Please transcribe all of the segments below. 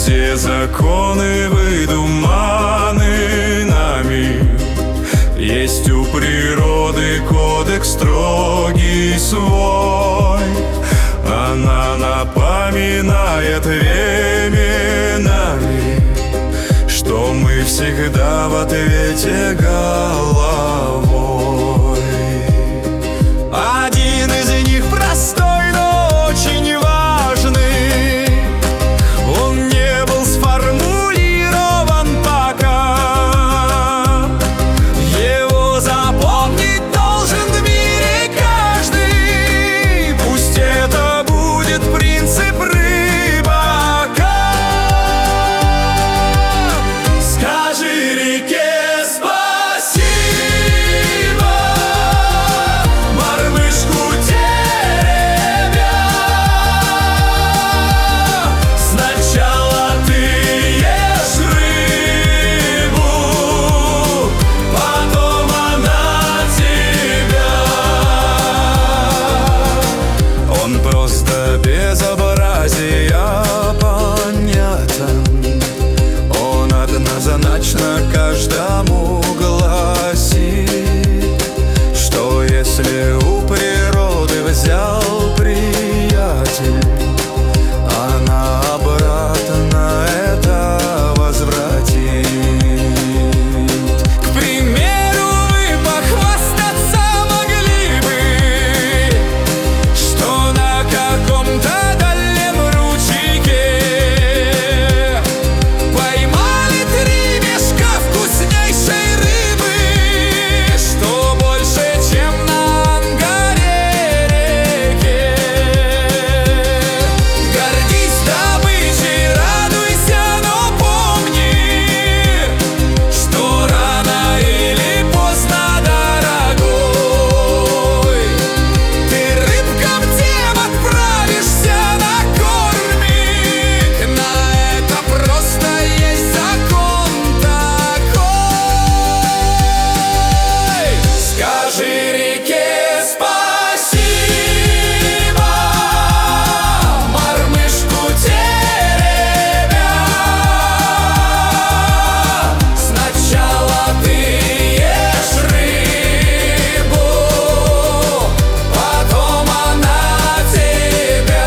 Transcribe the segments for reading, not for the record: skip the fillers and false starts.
все законы выдуманы нами. Есть у природы кодекс строгий свой. Она напоминает временами, что мы всегда в ответе головой. Один из них простой, но очень важный. Он не был сформулирован пока. Его запомнить должен в мире каждый. Пусть это будет принцип рыбака. Скажи реке спасибо, мормышку теребя. Сначала ты ешь рыбу, потом она тебя. Он просто безобразия понятен. Он однозначно каждому гласит, что если у природы взял приятель, она обратно это возвратит. К примеру, вы похвастаться могли бы, что на каком-то дальнем ручейке поймали 3 мешка вкуснейшей рыбы, что больше, чем на Ангаре-реке. Гордись добычей, радуйся, но помни, что рано или поздно, дорогой, ты рыбкам тем отправишься на кормик. На это просто есть закон такой. Скажи реке спасибо, мормышку теребя. Сначала ты ешь рыбу, потом она тебя.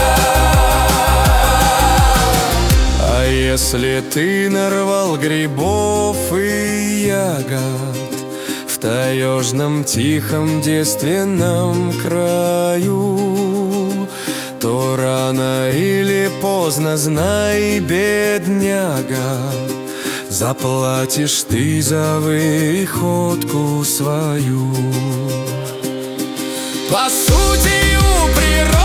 А если ты нарвал грибов и ягод в таежном тихом девственном краю, то рано или поздно, знай, бедняга, заплатишь ты за выходку свою. По сути, у природы